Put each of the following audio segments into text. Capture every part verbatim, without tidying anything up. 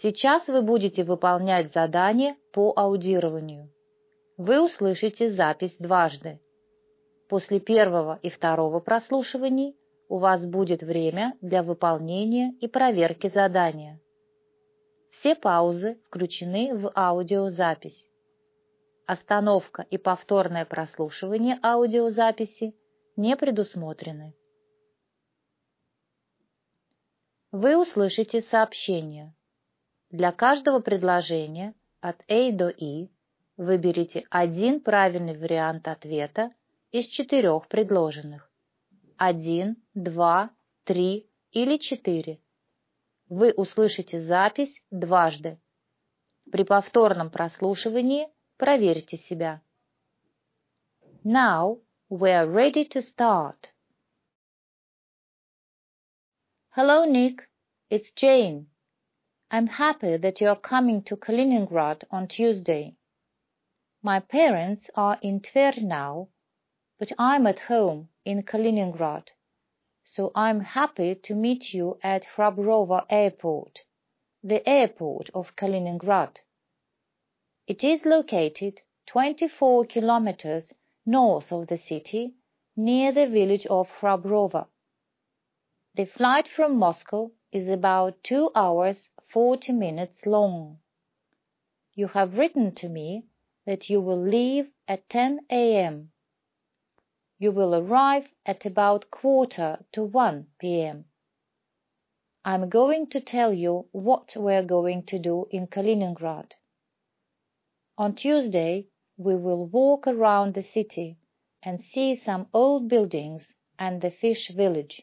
Сейчас вы будете выполнять задание по аудированию. Вы услышите запись дважды. После первого и второго прослушиваний у вас будет время для выполнения и проверки задания. Все паузы включены в аудиозапись. Остановка и повторное прослушивание аудиозаписи не предусмотрены. Вы услышите сообщение. Для каждого предложения от A до I выберите один правильный вариант ответа из четырех предложенных. Один, два, три или четыре. Вы услышите запись дважды. При повторном прослушивании проверьте себя. Now we are ready to start. Hello, Nick. It's Jane. I'm happy that you are coming to Kaliningrad on Tuesday. My parents are in Tver now, but I'm at home in Kaliningrad, so I'm happy to meet you at Hrabrovo Airport, the airport of Kaliningrad. It is located twenty-four kilometers north of the city, near the village of Hrabrovo. The flight from Moscow is about two hours forty minutes long. You have written to me that you will leave at ten a m You will arrive at about quarter to one p m I'm going to tell you what we're going to do in Kaliningrad. On Tuesday, we will walk around the city and see some old buildings and the fish village.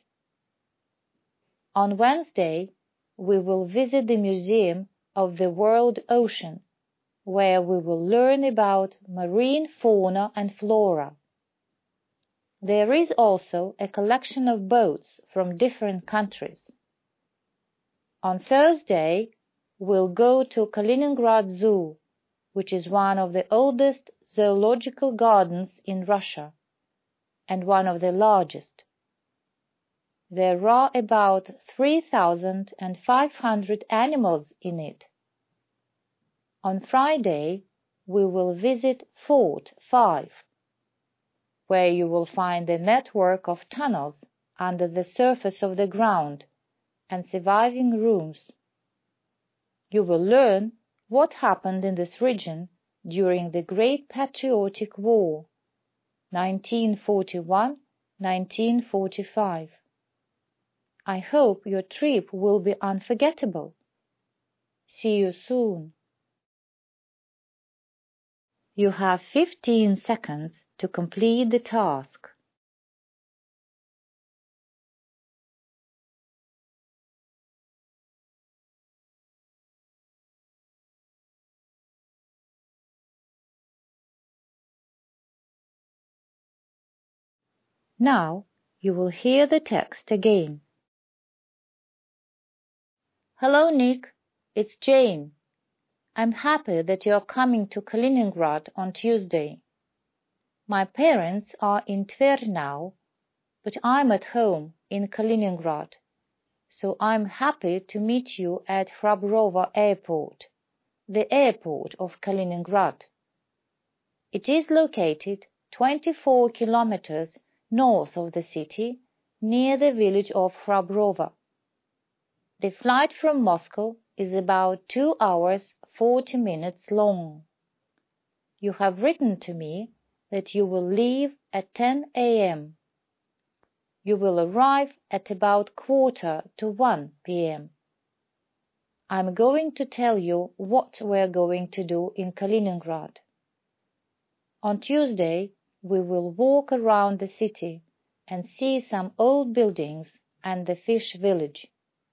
On Wednesday, we will visit the Museum of the World Ocean, where we will learn about marine fauna and flora. There is also a collection of boats from different countries. On Thursday, we'll go to Kaliningrad Zoo, which is one of the oldest zoological gardens in Russia and one of the largest. There are about three thousand five hundred animals in it. On Friday, we will visit Fort five, where you will find a network of tunnels under the surface of the ground and surviving rooms. You will learn what happened in this region during the Great Patriotic War, nineteen forty-one to nineteen forty-five. I hope your trip will be unforgettable. See you soon. You have fifteen seconds to complete the task. Now you will hear the text again. Hello, Nick. It's Jane. I'm happy that you are coming to Kaliningrad on Tuesday. My parents are in Tver now, but I'm at home in Kaliningrad, so I'm happy to meet you at Hrabrovo Airport, the airport of Kaliningrad. It is located twenty-four kilometers north of the city, near the village of Hrabrovo. The flight from Moscow is about two hours forty minutes long. You have written to me that you will leave at ten a m You will arrive at about quarter to one p m I'm going to tell you what we're going to do in Kaliningrad. On Tuesday, we will walk around the city and see some old buildings and the fish village.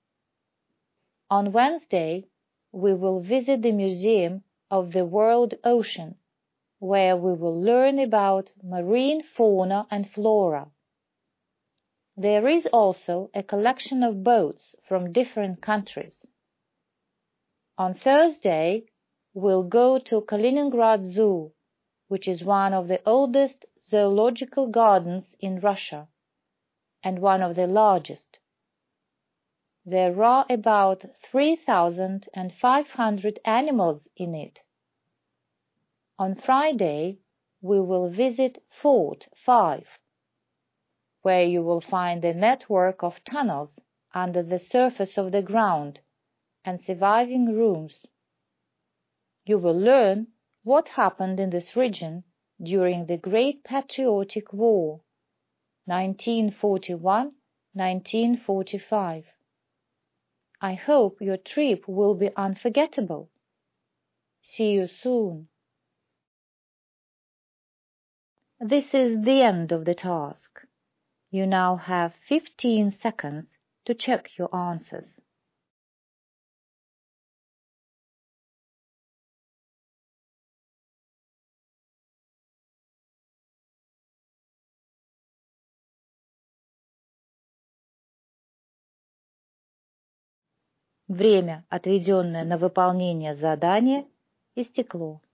On Wednesday, we will visit the Museum of the World Ocean, where we will learn about marine fauna and flora. There is also a collection of boats from different countries. On Thursday, we'll go to Kaliningrad Zoo, which is one of the oldest zoological gardens in Russia and one of the largest. There are about three thousand five hundred animals in it. On Friday, we will visit Fort Five, where you will find a network of tunnels under the surface of the ground and surviving rooms. You will learn what happened in this region during the Great Patriotic War, nineteen forty-one to nineteen forty-five. I hope your trip will be unforgettable. See you soon. This is the end of the task. You now have fifteen seconds to check your answers. Время, отведенное на выполнение задания, истекло.